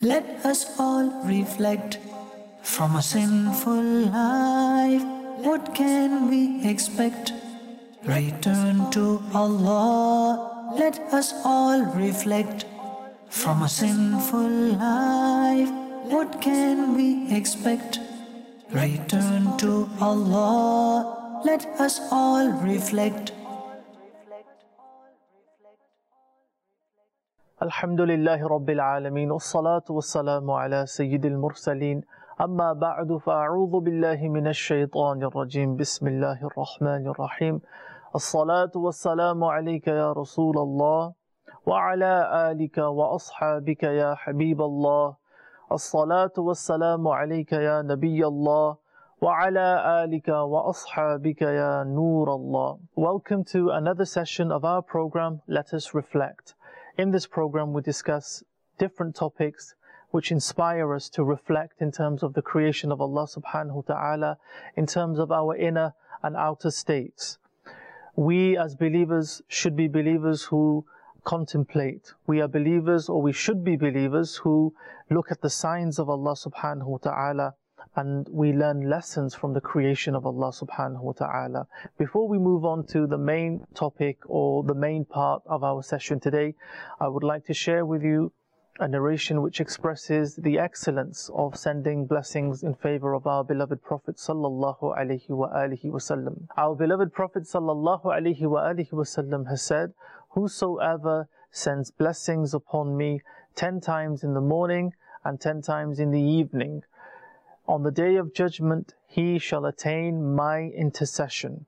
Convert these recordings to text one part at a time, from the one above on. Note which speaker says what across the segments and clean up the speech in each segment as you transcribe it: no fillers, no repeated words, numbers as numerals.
Speaker 1: Let us all reflect from a sinful life. What can we expect? Return to Allah. Let us all reflect from a sinful life. What can we expect? Return to Allah. Let us all reflect.
Speaker 2: Alhamdulillahi Rabbil Alameen, wassalatu wassalamu ala Sayyidil Mursaleen, amma ba'du fa'a'udhu billahi minash shaytanir rajim, bismillahir rahmanir rahim. As-salatu wassalamu alayka ya Rasulallah, wa ala alika wa ashabika ya Habiballah. As-salatu wassalamu alayka ya Nabiyallah, wa ala alika wa ashabika ya Noorallah. Welcome to another session of our program, Let Us Reflect. In this program, we discuss different topics which inspire us to reflect in terms of the creation of Allah subhanahu wa ta'ala, in terms of our inner and outer states. We as believers should be believers who contemplate. We are believers, or we should be believers, who look at the signs of Allah subhanahu wa ta'ala, and we learn lessons from the creation of Allah subhanahu wa ta'ala. Before we move on to the main topic or the main part of our session today, I would like to share with you a narration which expresses the excellence of sending blessings in favor of our beloved Prophet sallallahu alaihi wasallam. Our beloved Prophet sallallahu alaihi wasallam has said, "Whosoever sends blessings upon me 10 times in the morning and 10 times in the evening, on the day of judgment, he shall attain my intercession.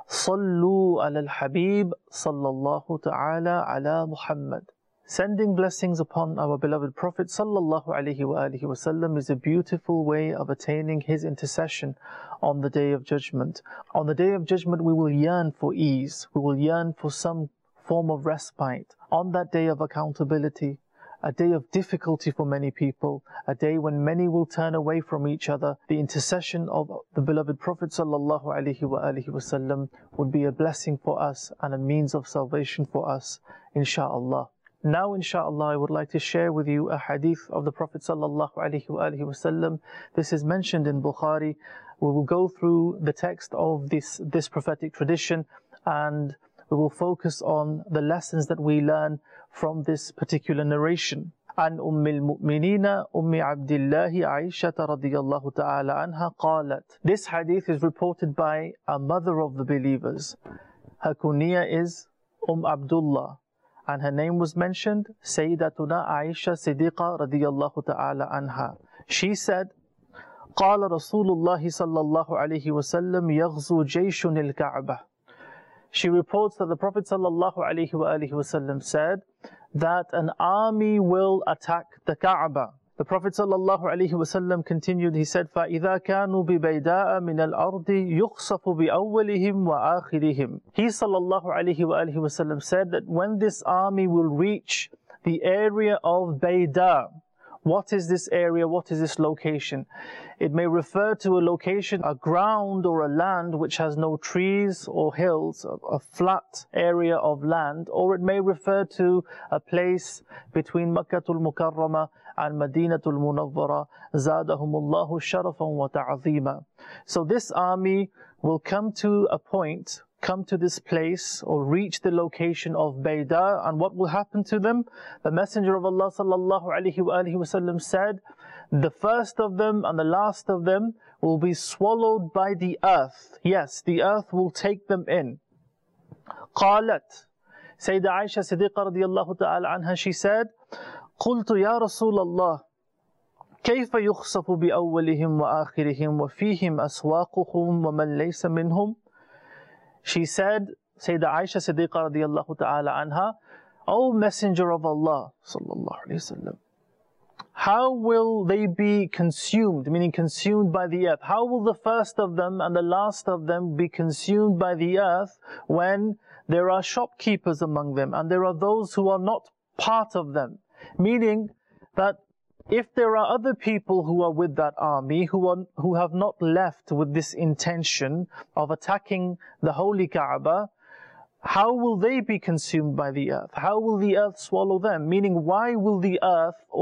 Speaker 2: Sallu ala al-Habib sallallahu ta'ala ala Muhammad." Sending blessings upon our beloved Prophet sallallahu alaihi wasallam is a beautiful way of attaining his intercession on the day of judgment. On the day of judgment, we will yearn for ease. We will yearn for some form of respite. On that day of accountability, a day of difficulty for many people, a day when many will turn away from each other, the intercession of the beloved Prophet sallallahu alaihi wasallam would be a blessing for us and a means of salvation for us, insha'Allah. Now, insha'Allah, I would like to share with you a hadith of the Prophet sallallahu alaihi wasallam. This is mentioned in Bukhari. We will go through the text of this prophetic tradition, and we will focus on the lessons that we learn from this particular narration. عن أم المؤمنين أم عبد الله عائشة رضي الله تعالى عنها قالت. This hadith is reported by a mother of the believers. Her kunya is Abdullah, and her name was mentioned Sayyidatuna Aisha Siddiqa رضي الله تعالى عنها. She said, قال رسول الله صلى الله عليه وسلم يغزو جيش الكعبة. She reports that the Prophet ﷺ said that an army will attack the Kaaba. The Prophet ﷺ continued, he said, فَإِذَا كَانُوا بِبَيْدَاءَ مِنَ الْأَرْضِ يُخْصَفُ بِأَوَّلِهِمْ وَآخِرِهِمْ. He ﷺ said that when this army will reach the area of Bayda. What is this area? What is this location? It may refer to a location, a ground or a land which has no trees or hills, a flat area of land, or it may refer to a place between Makkatul Mukarramah and Madinatul Munawwara, Zadahumullahu sharafan wa ta'zima. So this army will come to a point, come to this place or reach the location of Bayda, and what will happen to them? The Messenger of Allah sallallahu alaihi wasallam said, the first of them and the last of them will be swallowed by the earth. Yes, the earth will take them in. قالت, Sayyidah Aisha Siddiqa radiyallahu ta'ala anha, she said, قلت يا رسول الله كيف يخسف بأولهم وآخرهم وفيهم أسواقهم ومن ليس منهم. She said, Sayyidah Aisha Siddiqa radiyallahu ta'ala anha, O Messenger of Allah sallallahu alayhi wasallam, how will they be consumed, meaning consumed by the earth? How will the first of them and the last of them be consumed by the earth when there are shopkeepers among them and there are those who are not part of them? Meaning that if there are other people who are with that army who have not left with this intention of attacking the holy Kaaba, how will they be consumed by the earth? How will the earth swallow them? Meaning, why will the earth or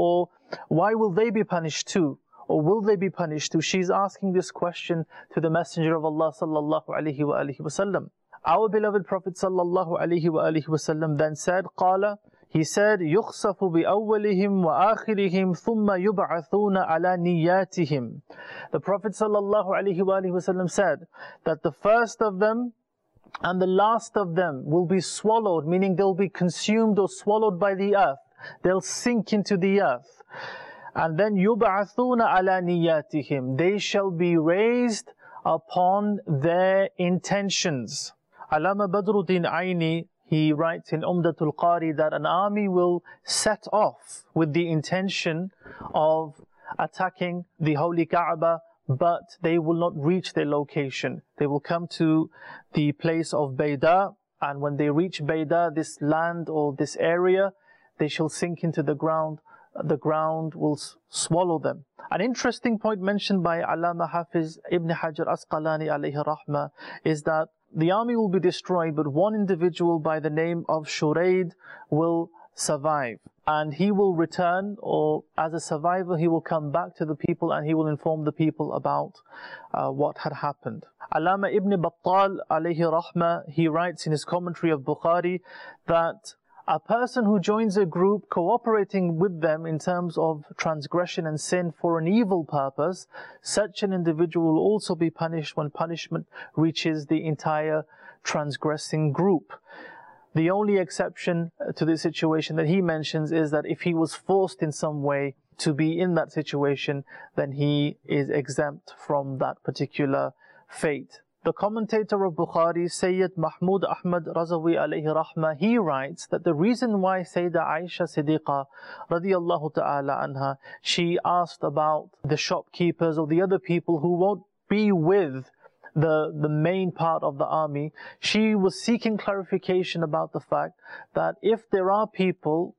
Speaker 2: why will they be punished too? Or will they be punished too? She's asking this question to the Messenger of Allah sallallahu alaihi wasallam. Our beloved Prophet sallallahu alaihi wasallam then said, قال, he said, يُخْسَفُ بِأَوَّلِهِمْ وَآخِرِهِمْ ثُمَّ يُبْعَثُونَ عَلَى نِيَّاتِهِمْ. The Prophet sallallahu alaihi wasallam said that the first of them and the last of them will be swallowed, meaning they'll be consumed or swallowed by the earth. They'll sink into the earth. And then يُبْعَثُونَ عَلَى نِيَّاتِهِمْ. They shall be raised upon their intentions. Allama Badruddin Aini, he writes in Umdatul Qari that an army will set off with the intention of attacking the Holy Kaaba, but they will not reach their location. They will come to the place of Bayda, and when they reach Bayda, this land or this area, they shall sink into the ground. The ground will swallow them. An interesting point mentioned by Allama Hafiz Ibn Hajar Asqalani alayhi rahmah is that the army will be destroyed, but one individual by the name of Shuraid will survive. And he will return, or as a survivor, he will come back to the people and he will inform the people about what had happened. Allama Ibn Battal alayhi rahmah, he writes in his commentary of Bukhari that a person who joins a group cooperating with them in terms of transgression and sin for an evil purpose, such an individual will also be punished when punishment reaches the entire transgressing group. The only exception to this situation that he mentions is that if he was forced in some way to be in that situation, then he is exempt from that particular fate. The commentator of Bukhari, Sayyid Mahmud Ahmad Razawi alayhi rahmah, he writes that the reason why Sayyidah Aisha Siddiqa radiyallahu ta'ala anha, she asked about the shopkeepers or the other people who won't be with the main part of the army, she was seeking clarification about the fact that if there are people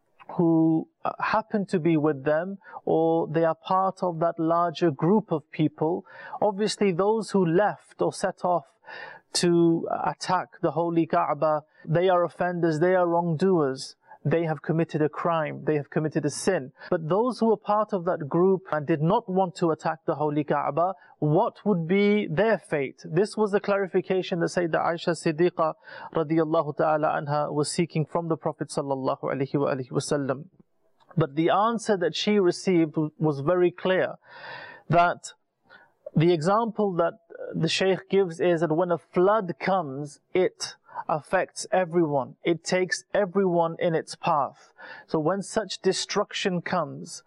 Speaker 2: who happen to be with them, or they are part of that larger group of people, obviously those who left or set off to attack the Holy Kaaba, they are offenders, they are wrongdoers. They have committed a crime, they have committed a sin. But those who were part of that group and did not want to attack the Holy Kaaba, what would be their fate? This was the clarification that Sayyidah Aisha Siddiqa radiyallahu ta'ala anha was seeking from the Prophet sallallahu alaihi wasallam. But the answer that she received was very clear, that the example that the Shaykh gives is that when a flood comes, it affects everyone. It takes everyone in its path. So when such destruction comes,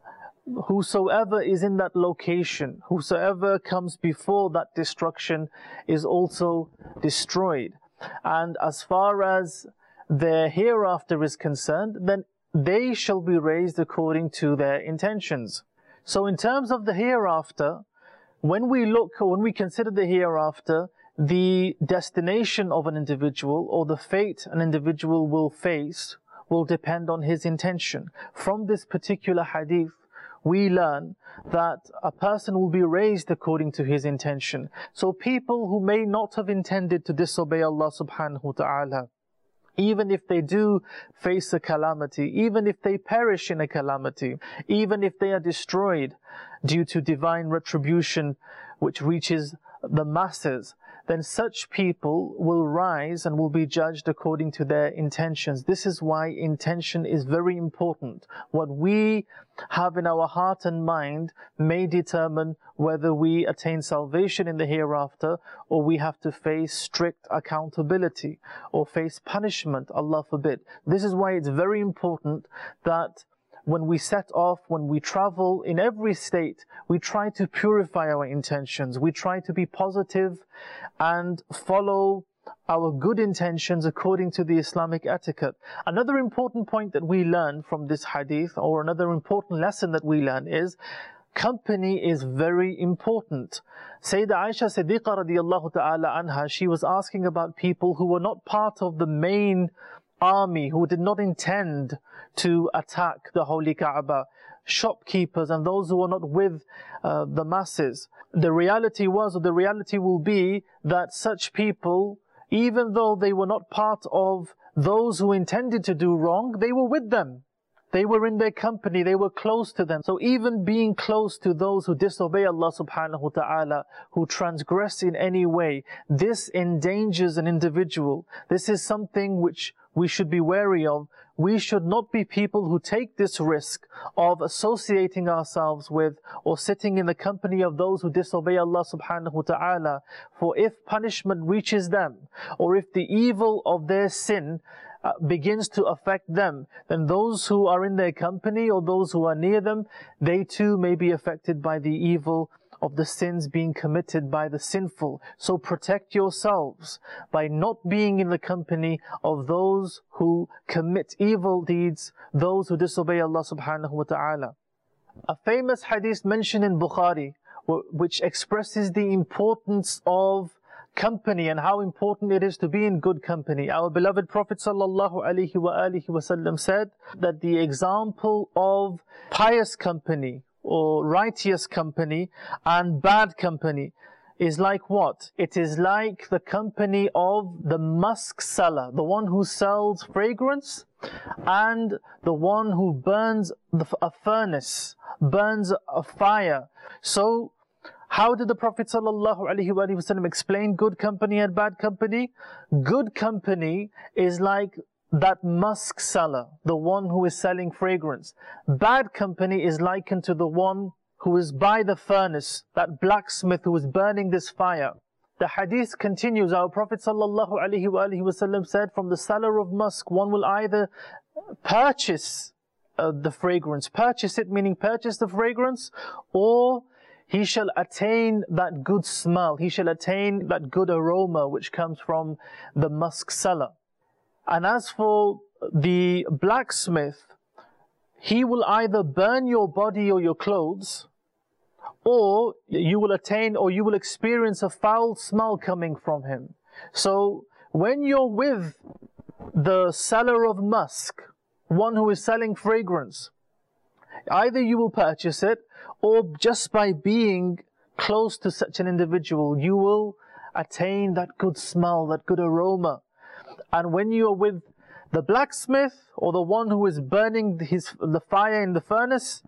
Speaker 2: whosoever is in that location, whosoever comes before that destruction is also destroyed. And as far as their hereafter is concerned, then they shall be raised according to their intentions. So in terms of the hereafter, when we consider the hereafter, the destination of an individual or the fate an individual will face will depend on his intention. From this particular hadith, we learn that a person will be raised according to his intention. So people who may not have intended to disobey Allah subhanahu wa ta'ala, even if they do face a calamity, even if they perish in a calamity, even if they are destroyed due to divine retribution which reaches the masses, then such people will rise and will be judged according to their intentions. This is why intention is very important. What we have in our heart and mind may determine whether we attain salvation in the hereafter, or we have to face strict accountability or face punishment, Allah forbid. This is why it's very important that when we set off, when we travel in every state, we try to purify our intentions. We try to be positive and follow our good intentions according to the Islamic etiquette. Another important point that we learn from this hadith, or another important lesson that we learn, is company is very important. Sayyidah Aisha Siddiqa radiyallahu ta'ala anha, she was asking about people who were not part of the main army, who did not intend to attack the Holy Kaaba, shopkeepers and those who were not with the masses. The reality was, or the reality will be, that such people, even though they were not part of those who intended to do wrong, they were with them. They were in their company, they were close to them. So even being close to those who disobey Allah subhanahu wa ta'ala, who transgress in any way, this endangers an individual. This is something which we should be wary of. We should not be people who take this risk of associating ourselves with or sitting in the company of those who disobey Allah subhanahu wa ta'ala. For if punishment reaches them, or if the evil of their sin begins to affect them, then those who are in their company or those who are near them, they too may be affected by the evil of the sins being committed by the sinful. So protect yourselves by not being in the company of those who commit evil deeds, those who disobey Allah subhanahu wa ta'ala. A famous hadith mentioned in Bukhari, which expresses the importance of company and how important it is to be in good company. Our beloved Prophet sallallahu alaihi wasallam said that the example of pious company or righteous company and bad company is like what? It is like the company of the musk seller, the one who sells fragrance, and the one who burns a furnace, burns a fire. So how did the Prophet ﷺ explain good company and bad company? Good company is like that musk seller, the one who is selling fragrance. Bad company is likened to the one who is by the furnace, that blacksmith who is burning this fire. The hadith continues. Our Prophet ﷺ said, from the seller of musk, one will either purchase the fragrance, purchase it meaning purchase the fragrance, or he shall attain that good smell, he shall attain that good aroma which comes from the musk seller. And as for the blacksmith, he will either burn your body or your clothes, or you will attain or you will experience a foul smell coming from him. So when you're with the seller of musk, one who is selling fragrance, either you will purchase it, or just by being close to such an individual, you will attain that good smell, that good aroma. And when you are with the blacksmith, or the one who is burning the fire in the furnace,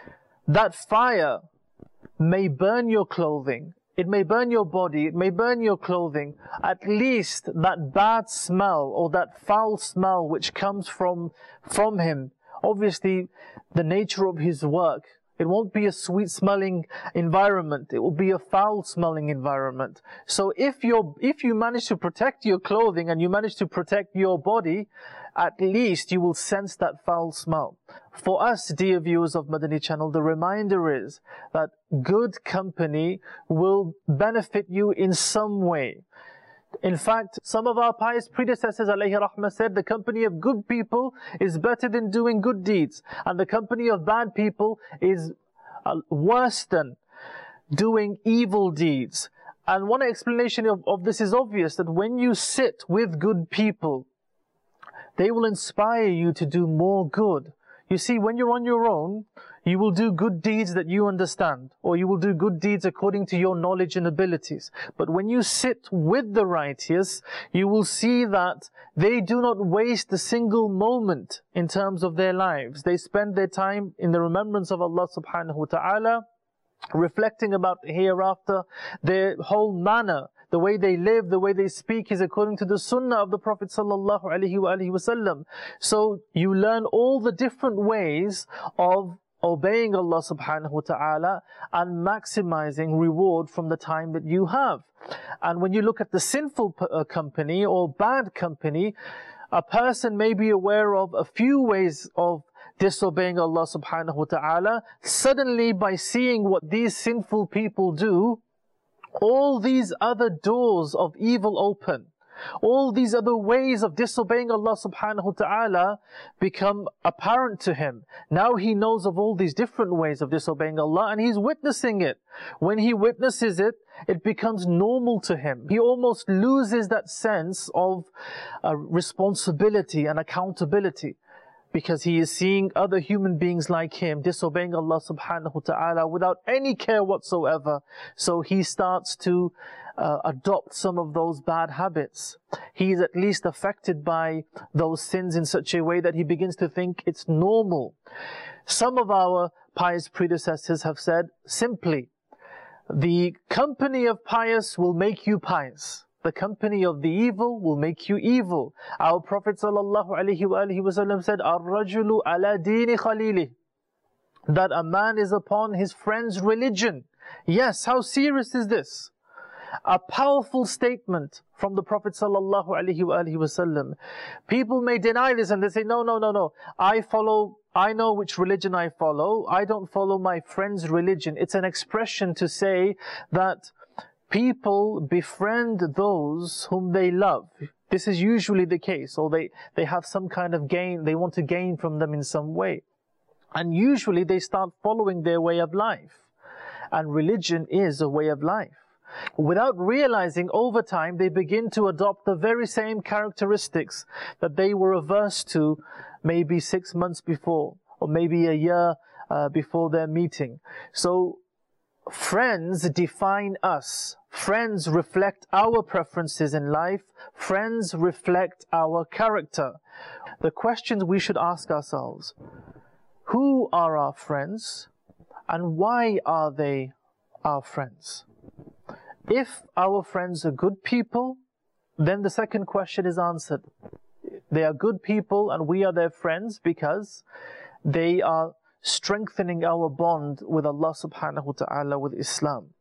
Speaker 2: that fire may burn your clothing, it may burn your body, it may burn your clothing. At least that bad smell or that foul smell which comes from him, obviously the nature of his work, it won't be a sweet smelling environment, it will be a foul smelling environment. So if you manage to protect your clothing and you manage to protect your body, at least you will sense that foul smell. For us, dear viewers of Madani Channel, the reminder is that good company will benefit you in some way. In fact, some of our pious predecessors, alayhi rahmah, said the company of good people is better than doing good deeds, and the company of bad people is worse than doing evil deeds. And one explanation of this is obvious, that when you sit with good people, they will inspire you to do more good. You see, when you're on your own, you will do good deeds that you understand, or you will do good deeds according to your knowledge and abilities. But when you sit with the righteous, you will see that they do not waste a single moment in terms of their lives. They spend their time in the remembrance of Allah subhanahu wa ta'ala, reflecting about the hereafter. Their whole manner, the way they live, the way they speak is according to the sunnah of the Prophet sallallahu alaihi wasallam. So you learn all the different ways of obeying Allah subhanahu wa ta'ala and maximizing reward from the time that you have. And when you look at the sinful company or bad company, a person may be aware of a few ways of disobeying Allah subhanahu wa ta'ala. Suddenly, by seeing what these sinful people do, all these other doors of evil open. All these other ways of disobeying Allah subhanahu wa ta'ala become apparent to him. Now he knows of all these different ways of disobeying Allah, and he's witnessing it. When he witnesses it, it becomes normal to him. He almost loses that sense of responsibility and accountability. because he is seeing other human beings like him disobeying Allah subhanahu wa ta'ala without any care whatsoever. So he starts to adopt some of those bad habits. He is at least affected by those sins in such a way that he begins to think it's normal. Some of our pious predecessors have said simply, the company of pious will make you pious. The company of the evil will make you evil. Our Prophet ﷺ said, "Ar-rajulu ala dini khalili," that a man is upon his friend's religion. Yes, how serious is this? A powerful statement from the Prophet ﷺ. People may deny this and they say, no. I know which religion I follow. I don't follow my friend's religion. It's an expression to say that people befriend those whom they love. This is usually the case, or they have some kind of gain, they want to gain from them in some way. And usually they start following their way of life. And religion is a way of life. Without realizing, over time, they begin to adopt the very same characteristics that they were averse to maybe 6 months before, or maybe a year before their meeting. So friends define us. Friends reflect our preferences in life. Friends reflect our character. The questions we should ask ourselves: who are our friends and why are they our friends? If our friends are good people, then the second question is answered. They are good people and we are their friends because they are strengthening our bond with Allah subhanahu wa ta'ala, with Islam.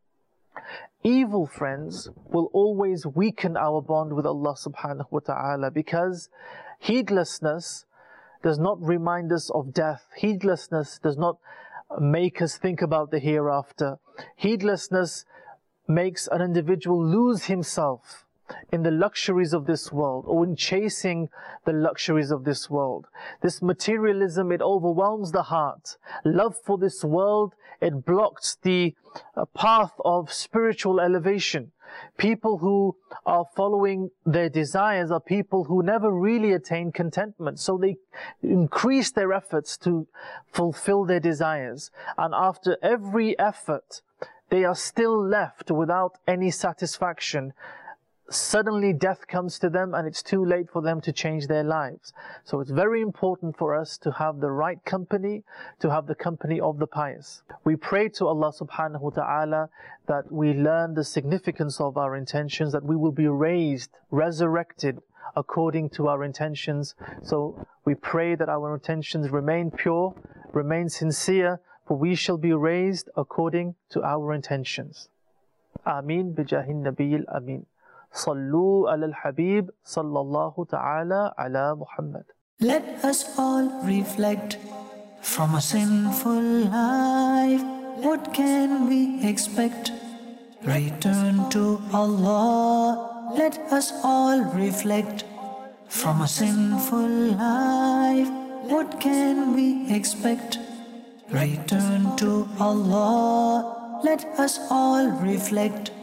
Speaker 2: Evil friends will always weaken our bond with Allah subhanahu wa ta'ala, because heedlessness does not remind us of death. Heedlessness does not make us think about the hereafter. Heedlessness makes an individual lose himself in the luxuries of this world, or in chasing the luxuries of this world. This materialism, it overwhelms the heart. Love for this world, it blocks the path of spiritual elevation. People who are following their desires are people who never really attain contentment. So they increase their efforts to fulfill their desires. And after every effort, they are still left without any satisfaction. Suddenly death comes to them and it's too late for them to change their lives. So it's very important for us to have the right company, to have the company of the pious. We pray to Allah subhanahu wa ta'ala that we learn the significance of our intentions, that we will be raised, resurrected according to our intentions. So we pray that our intentions remain pure, remain sincere, for we shall be raised according to our intentions. Ameen bijahin nabiyil ameen. Sallu ala al-Habib sallallahu ta'ala ala Muhammad.
Speaker 1: Let us all reflect from a sinful life. What can we expect? Return to Allah. Let us all reflect from a sinful life. What can we expect? Return to Allah. Let us all reflect